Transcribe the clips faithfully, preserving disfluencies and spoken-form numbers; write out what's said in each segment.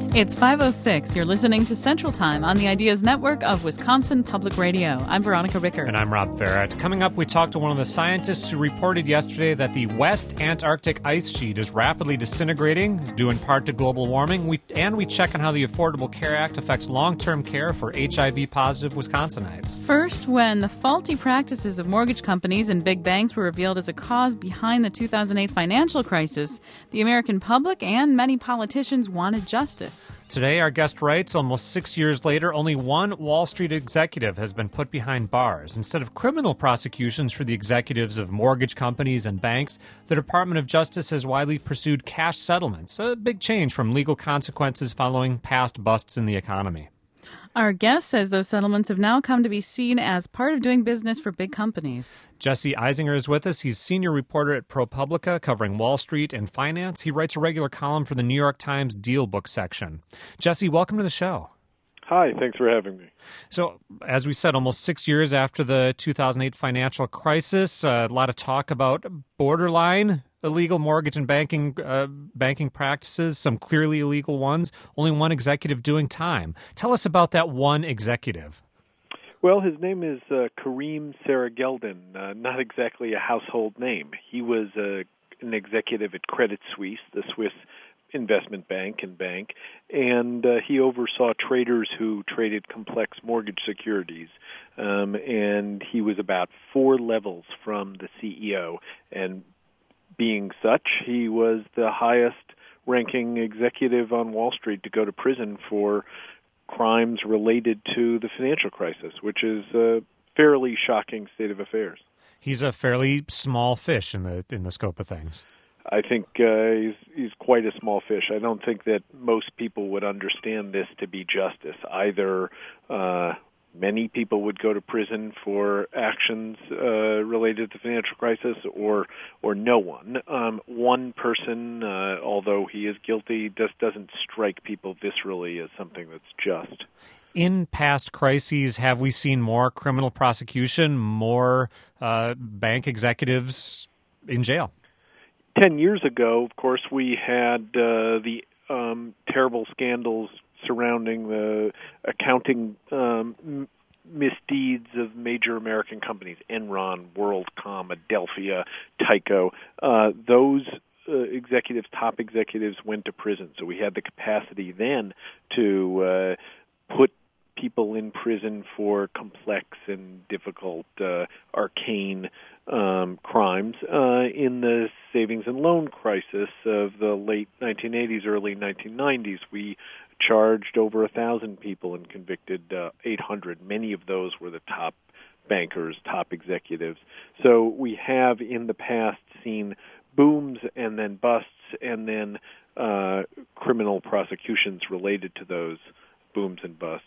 It's five oh six. You're listening to Central Time on the Ideas Network of Wisconsin Public Radio. I'm Veronica Ricker. And I'm Rob Farrett. Coming up, we talked to one of the scientists who reported yesterday that the West Antarctic ice sheet is rapidly disintegrating, due in part to global warming. We, and we check on how the Affordable Care Act affects long-term care for H I V-positive Wisconsinites. First, when the faulty practices of mortgage companies and big banks were revealed as a cause behind the two thousand eight financial crisis, the American public and many politicians wanted justice. Today, our guest writes, almost six years later, only one Wall Street executive has been put behind bars. Instead of criminal prosecutions for the executives of mortgage companies and banks, the Department of Justice has widely pursued cash settlements, a big change from legal consequences following past busts in the economy. Our guest says those settlements have now come to be seen as part of doing business for big companies. Jesse Eisinger is with us. He's senior reporter at ProPublica, covering Wall Street and finance. He writes a regular column for the New York Times Deal Book section. Jesse, welcome to the show. Hi, thanks for having me. So, as we said, almost six years after the two thousand eight financial crisis, uh, a lot of talk about borderline illegal mortgage and banking uh, banking practices, some clearly illegal ones, only one executive doing time. Tell us about that one executive. Well, his name is uh, Karim Sarageldin, uh, not exactly a household name. He was uh, an executive at Credit Suisse, the Swiss investment bank and bank, and uh, he oversaw traders who traded complex mortgage securities. Um, and he was about four levels from the C E O, and being such, he was the highest-ranking executive on Wall Street to go to prison for crimes related to the financial crisis, which is a fairly shocking state of affairs. He's a fairly small fish in the in the scope of things. I think uh, he's, he's quite a small fish. I don't think that most people would understand this to be justice. Either uh, many people would go to prison for actions uh, related to the financial crisis, or or no one. Um, one person, uh, although he is guilty, just doesn't strike people viscerally as something that's just. In past crises, have we seen more criminal prosecution, more uh, bank executives in jail? Ten years ago, of course, we had uh, the um, terrible scandals surrounding the accounting um, m- misdeeds of major American companies, Enron, WorldCom, Adelphia, Tyco. Uh, those uh, executives, top executives, went to prison. So we had the capacity then to uh, put people in prison for complex and difficult, uh, arcane um, crimes. Uh, in the savings and loan crisis of the late nineteen eighties, early nineteen nineties, we charged over a thousand people and convicted uh, eight hundred. Many of those were the top bankers, top executives. So we have in the past seen booms and then busts and then uh, criminal prosecutions related to those booms and busts.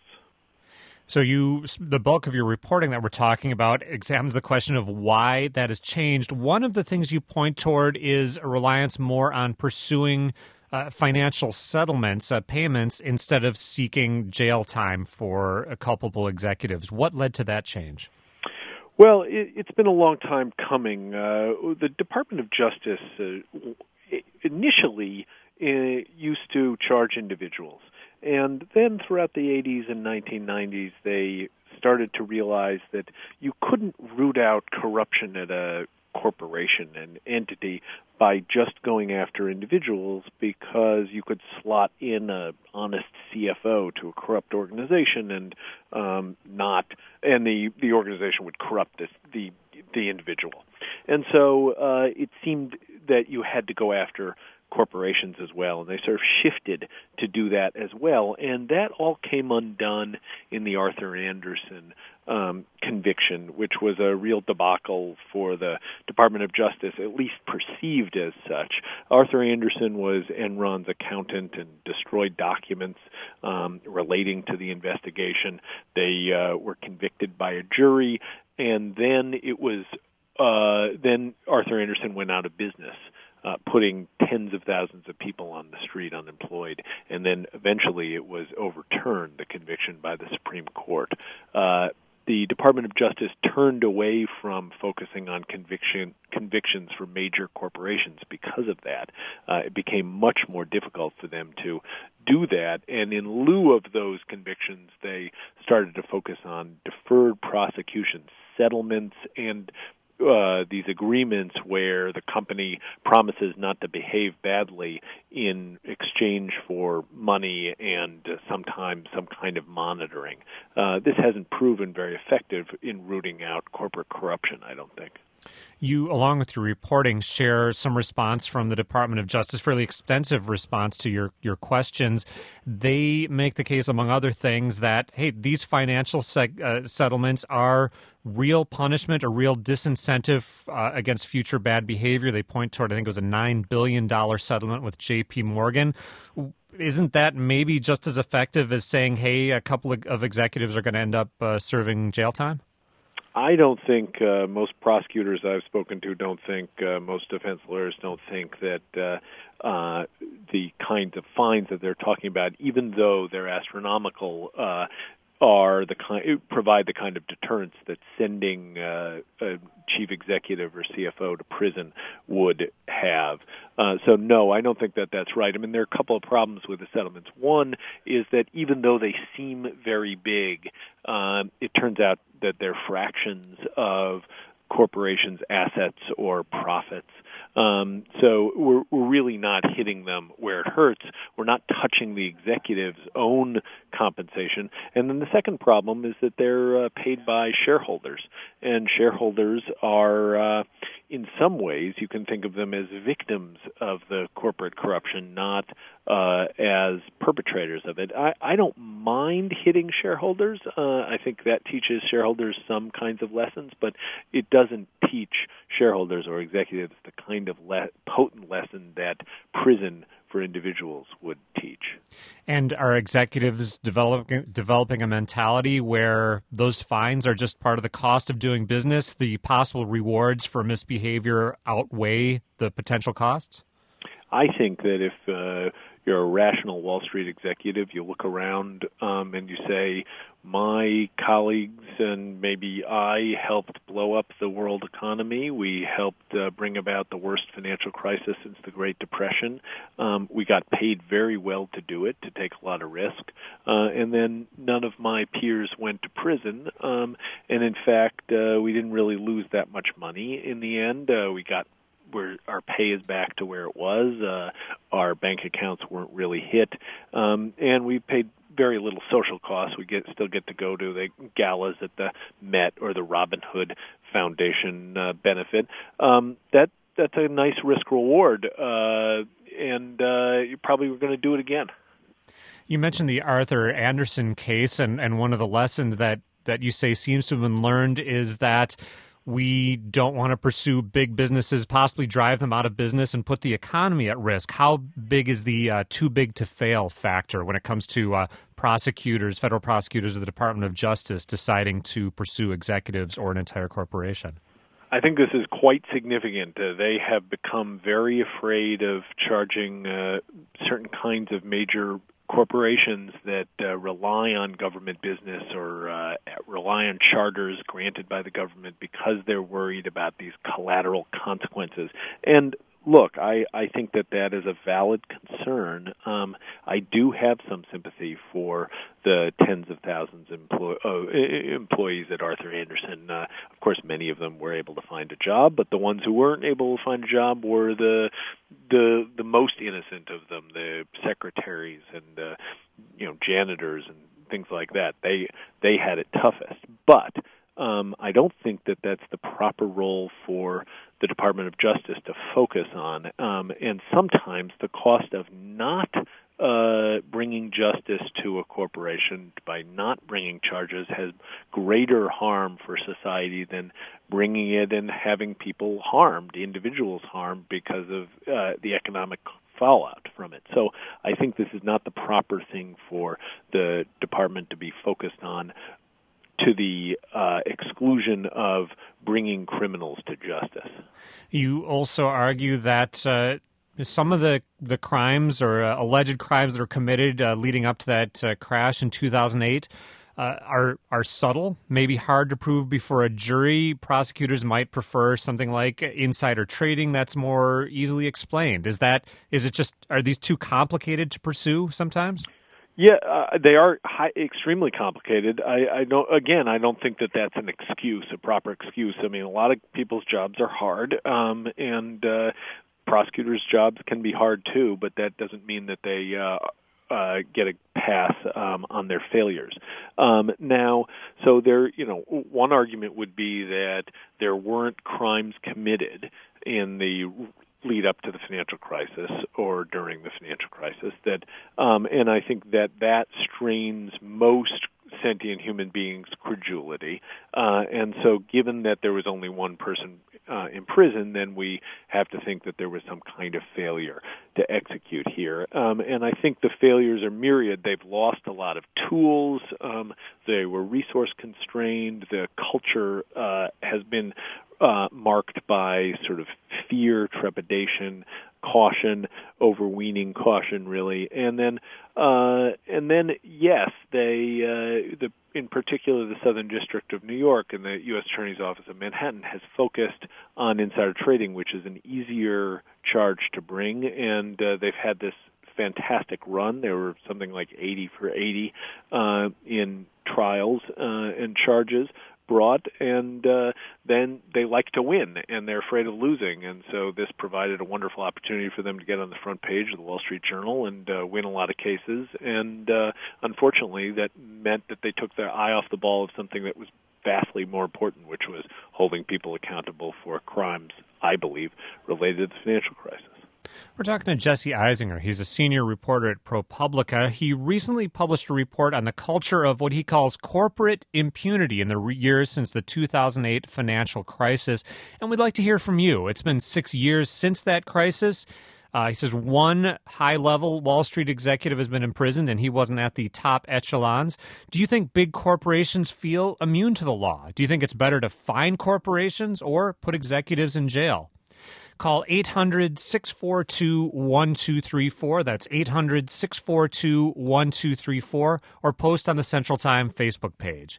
So you, the bulk of your reporting that we're talking about examines the question of why that has changed. One of the things you point toward is a reliance more on pursuing uh, financial settlements, uh, payments, instead of seeking jail time for uh, culpable executives. What led to that change? Well, it, it's been a long time coming. Uh, the Department of Justice uh, initially uh, used to charge individuals. And then throughout the eighties and nineteen nineties, they started to realize that you couldn't root out corruption at a corporation, an entity, by just going after individuals, because you could slot in an honest C F O to a corrupt organization and um, not, and the, the organization would corrupt this, the the individual. And so uh, it seemed that you had to go after corporations as well, and they sort of shifted to do that as well. And that all came undone in the Arthur Andersen um, conviction, which was a real debacle for the Department of Justice, at least perceived as such. Arthur Andersen was Enron's accountant and destroyed documents um, relating to the investigation. They uh, were convicted by a jury, and then it was uh, then Arthur Andersen went out of business. Uh, putting tens of thousands of people on the street unemployed. And then eventually it was overturned, the conviction, by the Supreme Court. Uh, the Department of Justice turned away from focusing on conviction convictions for major corporations because of that. Uh, it became much more difficult for them to do that, and in lieu of those convictions, they started to focus on deferred prosecution, settlements, and Uh, these agreements where the company promises not to behave badly in exchange for money and uh, sometimes some kind of monitoring. Uh, this hasn't proven very effective in rooting out corporate corruption, I don't think. You, along with your reporting, share some response from the Department of Justice, fairly extensive response to your, your questions. They make the case, among other things, that, hey, these financial seg- uh, settlements are real punishment, a real disincentive uh, against future bad behavior. They point toward, I think it was a nine billion dollars settlement with J P Morgan. Isn't that maybe just as effective as saying, hey, a couple of, of executives are going to end up uh, serving jail time? I don't think uh, most prosecutors I've spoken to don't think, uh, most defense lawyers don't think that uh, uh, the kinds of fines that they're talking about, even though they're astronomical, uh, are the kind provide the kind of deterrence that sending uh, a chief executive or C F O to prison would have. Uh, so no, I don't think that that's right. I mean, there are a couple of problems with the settlements. One is that even though they seem very big, uh, it turns out that they're fractions of corporations' assets or profits. Um, so we're, we're really not hitting them where it hurts. We're not touching the executive's own compensation. And then the second problem is that they're uh, paid by shareholders. And shareholders are, uh, in some ways, you can think of them as victims of the corporate corruption, not uh, as perpetrators of it. I, I don't mind hitting shareholders. Uh, I think that teaches shareholders some kinds of lessons, but it doesn't teach shareholders or executives the kind of le- potent lesson that prison for individuals would teach. And are executives developing developing a mentality where those fines are just part of the cost of doing business? The possible rewards for misbehavior outweigh the potential costs? I think that if uh, you're a rational Wall Street executive, you look around um, and you say, my colleagues and maybe I helped blow up the world economy. We helped uh, bring about the worst financial crisis since the Great Depression. Um, we got paid very well to do it, to take a lot of risk. Uh, and then none of my peers went to prison. Um, and in fact, uh, we didn't really lose that much money in the end. Uh, we got where our pay is back to where it was. Uh, our bank accounts weren't really hit. Um, and we paid very little social costs. We get still get to go to the galas at the Met or the Robin Hood Foundation uh, benefit. Um, that that's a nice risk reward, uh, and uh, you probably were going to do it again. You mentioned the Arthur Andersen case, and, and one of the lessons that, that you say seems to have been learned is that we don't want to pursue big businesses, possibly drive them out of business and put the economy at risk. How big is the uh, too big to fail factor when it comes to uh, prosecutors, federal prosecutors of the Department of Justice deciding to pursue executives or an entire corporation? I think this is quite significant. Uh, they have become very afraid of charging uh, certain kinds of major corporations that uh, rely on government business or uh, rely on charters granted by the government because they're worried about these collateral consequences. And look, I, I think that that is a valid concern. Um, I do have some sympathy for the tens of thousands of employ- uh, employees at Arthur Andersen. Uh, of course, many of them were able to find a job, but the ones who weren't able to find a job were the the the most innocent of them, the secretaries and uh, you know janitors and things like that. They they had it toughest, but um, I don't think that that's the proper role for the Department of Justice to focus on. Um, and sometimes the cost of not uh, bringing justice to a corporation by not bringing charges has greater harm for society than bringing it and having people harmed, individuals harmed because of uh, the economic fallout from it. So I think this is not the proper thing for the department to be focused on, to the uh, exclusion of bringing criminals to justice. You also argue that uh, some of the, the crimes or uh, alleged crimes that are committed uh, leading up to that uh, crash in two thousand eight, uh, are are subtle, maybe hard to prove before a jury. Prosecutors might prefer something like insider trading that's more easily explained. Is that is it just are these too complicated to pursue sometimes? Yeah, uh, they are high, extremely complicated. I, I don't. Again, I don't think that that's an excuse, a proper excuse. I mean, a lot of people's jobs are hard, um, and uh, prosecutors' jobs can be hard too. But that doesn't mean that they uh, uh, get a pass um, on their failures. Um, now, so there, you know, one argument would be that there weren't crimes committed in the lead up to the financial crisis or during the financial crisis. That, um, and I think that that strains most sentient human beings' credulity. Uh, and so, given that there was only one person uh, in prison, then we have to think that there was some kind of failure to execute here. Um, and I think the failures are myriad. They've lost a lot of tools. Um, they were resource constrained. The culture uh, has been Uh, marked by sort of fear, trepidation, caution, overweening caution, really, and then, uh, and then, yes, they, uh, the, in particular, the Southern District of New York and the U S Attorney's Office of Manhattan has focused on insider trading, which is an easier charge to bring, and uh, they've had this fantastic run. There were something like eighty for eighty uh, in trials uh, and charges brought, and uh, then they like to win, and they're afraid of losing, and so this provided a wonderful opportunity for them to get on the front page of the Wall Street Journal and uh, win a lot of cases, and uh, unfortunately that meant that they took their eye off the ball of something that was vastly more important, which was holding people accountable for crimes, I believe, related to the financial crisis. We're talking to Jesse Eisinger. He's a senior reporter at ProPublica. He recently published a report on the culture of what he calls corporate impunity in the re- years since the two thousand eight financial crisis. And we'd like to hear from you. It's been six years since that crisis. Uh, he says one high-level Wall Street executive has been imprisoned, and he wasn't at the top echelons. Do you think big corporations feel immune to the law? Do you think it's better to fine corporations or put executives in jail? Call eight hundred, six four two, one two three four. That's eight hundred, six four two, one two three four. Or post on the Central Time Facebook page.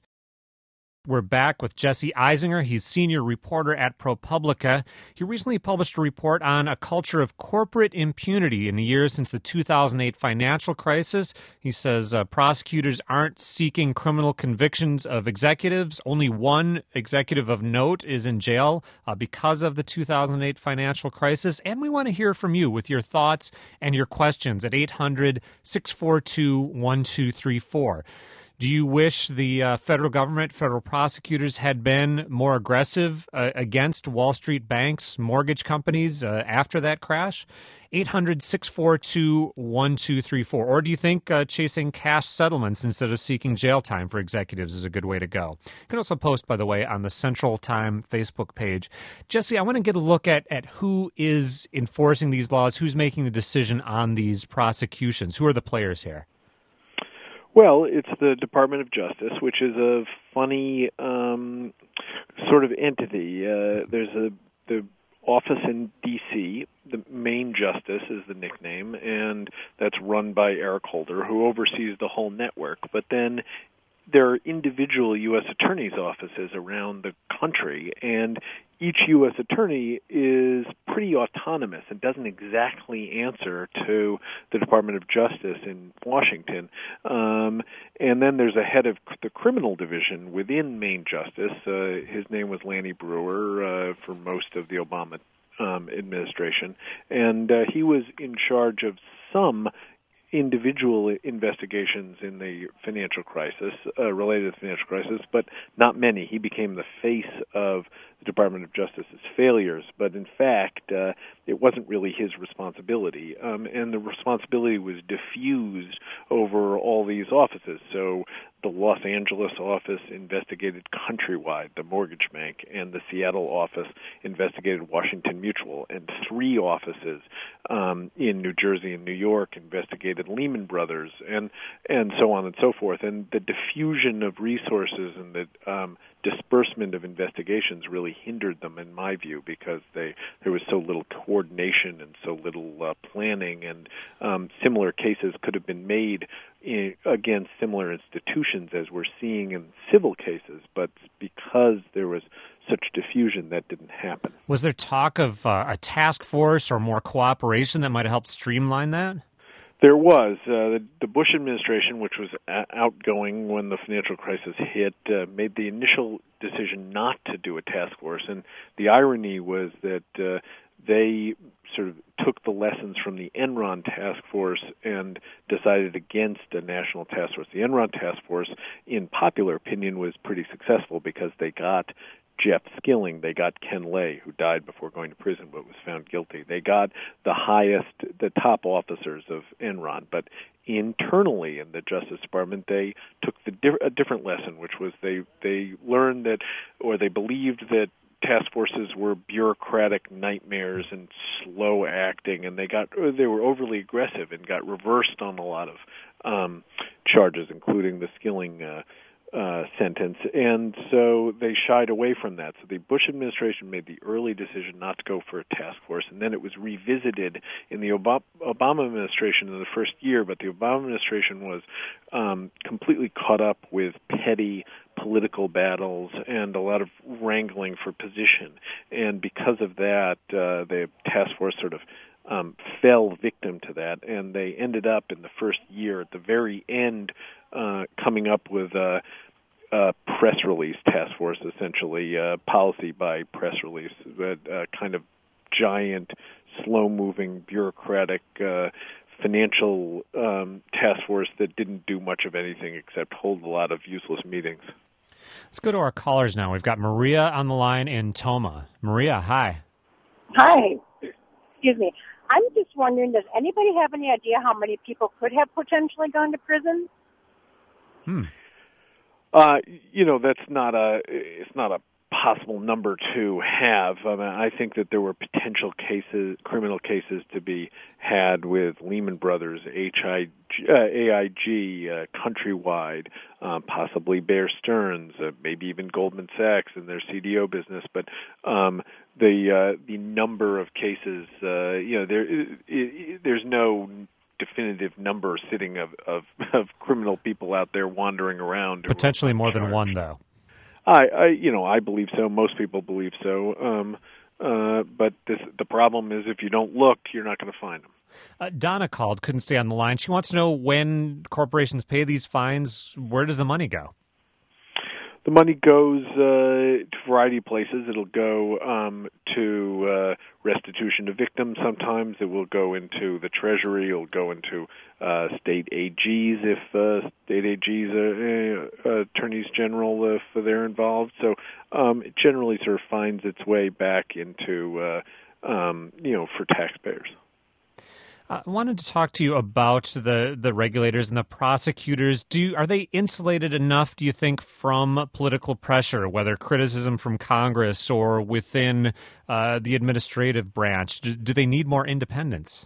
We're back with Jesse Eisinger. He's senior reporter at ProPublica. He recently published a report on a culture of corporate impunity in the years since the two thousand eight financial crisis. He says uh, prosecutors aren't seeking criminal convictions of executives. Only one executive of note is in jail uh, because of the two thousand eight financial crisis. And we want to hear from you with your thoughts and your questions at eight hundred, six four two, one two three four. Do you wish the uh, federal government, federal prosecutors had been more aggressive uh, against Wall Street banks, mortgage companies uh, after that crash? eight hundred, six four two, one two three four. Or do you think uh, chasing cash settlements instead of seeking jail time for executives is a good way to go? You can also post, by the way, on the Central Time Facebook page. Jesse, I want to get a look at, at who is enforcing these laws, who's making the decision on these prosecutions. Who are the players here? Well, it's the Department of Justice, which is a funny um, sort of entity. Uh, there's a the office in D C, the Main Justice is the nickname, and that's run by Eric Holder, who oversees the whole network. But then there are individual U S attorneys' offices around the country, and each U S attorney is pretty autonomous and doesn't exactly answer to the Department of Justice in Washington. Um, and then there's a head of the criminal division within Main Justice. Uh, his name was Lanny Brewer uh, for most of the Obama um, administration, and uh, he was in charge of some individual investigations in the financial crisis, uh, related to the financial crisis, but not many. He became the face of the Department of Justice's failures, but in fact, uh, it wasn't really his responsibility, um, and the responsibility was diffused over all these offices. So the Los Angeles office investigated Countrywide, the mortgage bank, and the Seattle office investigated Washington Mutual, and three offices um, in New Jersey and New York investigated Lehman Brothers, and and so on and so forth. And the diffusion of resources and the um, disbursement of investigations really hindered them, in my view, because they there was so little coordination and so little uh, planning, and um, similar cases could have been made in, against similar institutions as we're seeing in civil cases, but because there was such diffusion, that didn't happen. Was there talk of uh, a task force or more cooperation that might have helped streamline that? There was. Uh, the, the Bush administration, which was a- outgoing when the financial crisis hit, uh, made the initial decision not to do a task force. And the irony was that uh, they sort of took the lessons from the Enron task force and decided against a national task force. The Enron task force, in popular opinion, was pretty successful because they got Jeff Skilling, they got Ken Lay, who died before going to prison but was found guilty. They got the highest, the top officers of Enron. But internally in the Justice Department, they took the di- a different lesson, which was they, they learned that, or they believed that task forces were bureaucratic nightmares and slow acting, and they got they were overly aggressive and got reversed on a lot of um, charges, including the Skilling uh, Uh, sentence, and so they shied away from that. So the Bush administration made the early decision not to go for a task force, and then it was revisited in the Obama, Obama administration in the first year, but the Obama administration was um, completely caught up with petty political battles and a lot of wrangling for position, and because of that, uh, the task force sort of um, fell victim to that, and they ended up in the first year at the very end Uh, coming up with a, a press release task force, essentially, uh, policy by press release, that uh, kind of giant, slow-moving, bureaucratic uh, financial um, task force that didn't do much of anything except hold a lot of useless meetings. Let's go to our callers now. We've got Maria on the line in Toma. Maria, hi. Hi. Excuse me. I'm just wondering, does anybody have any idea how many people could have potentially gone to prison? Hmm. Uh, you know, that's not a, it's not a possible number to have. I mean, I think that there were potential cases, criminal cases to be had with Lehman Brothers, H I G, uh, A I G, uh, Countrywide, uh, possibly Bear Stearns, uh, maybe even Goldman Sachs in their C D O business. But um, the uh, the number of cases, uh, you know, there it, it, there's no definitive number sitting of, of, of criminal people out there wandering around. Potentially more than one, though. I, I, you know, I believe so. Most people believe so. Um, uh, but this, the problem is, if you don't look, you're not going to find them. Uh, Donna called, couldn't stay on the line. She wants to know, when corporations pay these fines, where does the money go? The money goes uh, to a variety of places. It'll go um, to uh, restitution to victims sometimes. It will go into the Treasury. It'll go into uh, state A Gs if uh, state A Gs, uh, uh, attorneys general, if they're involved. So um, it generally sort of finds its way back into, uh, um, you know, for taxpayers. I wanted to talk to you about the, the regulators and the prosecutors. Do are they insulated enough, do you think, from political pressure, whether criticism from Congress or within uh, the administrative branch? Do, do they need more independence?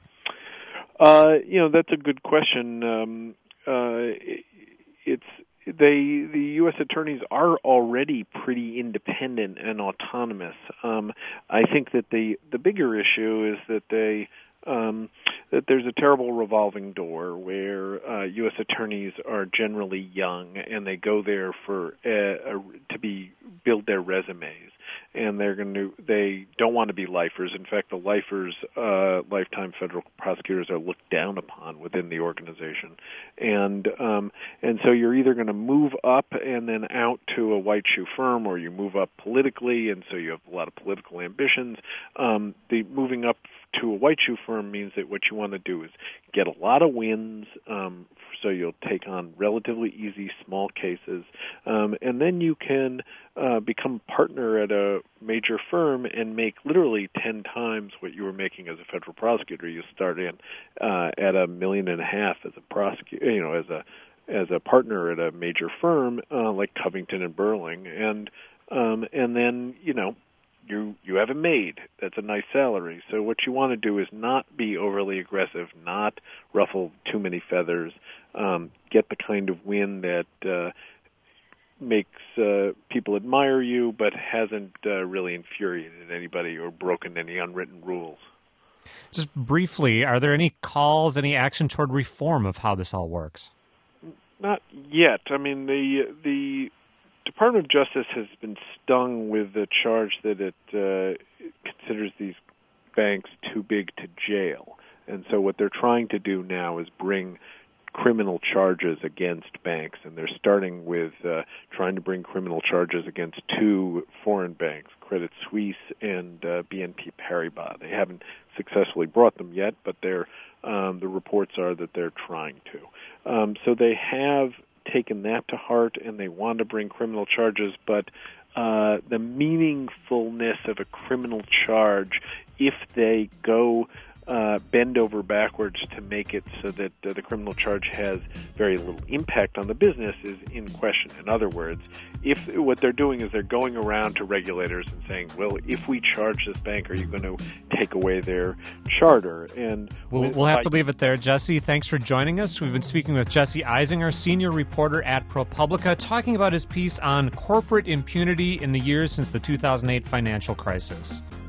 Uh, you know, that's a good question. Um, uh, it's they the U S attorneys are already pretty independent and autonomous. Um, I think that the the bigger issue is that they Um, that there's a terrible revolving door where uh, U S attorneys are generally young and they go there for uh, a, to be build their resumes, and they're going to they don't want to be lifers. In fact, the lifers, uh, lifetime federal prosecutors, are looked down upon within the organization, and um, and so you're either going to move up and then out to a white shoe firm, or you move up politically, and so you have a lot of political ambitions. Um, the moving up to a white shoe firm means that what you want to do is get a lot of wins, um, so you'll take on relatively easy small cases, um, and then you can uh, become a partner at a major firm and make literally ten times what you were making as a federal prosecutor. You start in uh, at a million and a half as a prosecutor, you know, as a as a partner at a major firm uh, like Covington and Burling, and um, and then you know. You you have a maid. That's a nice salary. So what you want to do is not be overly aggressive, not ruffle too many feathers, um, get the kind of win that uh, makes uh, people admire you, but hasn't uh, really infuriated anybody or broken any unwritten rules. Just briefly, are there any calls, any action toward reform of how this all works? Not yet. I mean, the the Department of Justice has been stung with the charge that it uh, considers these banks too big to jail. And so what they're trying to do now is bring criminal charges against banks, and they're starting with uh, trying to bring criminal charges against two foreign banks, Credit Suisse and uh, B N P Paribas. They haven't successfully brought them yet, but they're, um, the reports are that they're trying to. Um, so they have taken that to heart, and they want to bring criminal charges, but uh, the meaningfulness of a criminal charge, if they go Uh, bend over backwards to make it so that uh, the criminal charge has very little impact on the business is in question. In other words, if what they're doing is they're going around to regulators and saying, well, if we charge this bank, are you going to take away their charter? And We'll, we'll have to leave it there. Jesse, thanks for joining us. We've been speaking with Jesse Eisinger, senior reporter at ProPublica, talking about his piece on corporate impunity in the years since the two thousand eight financial crisis.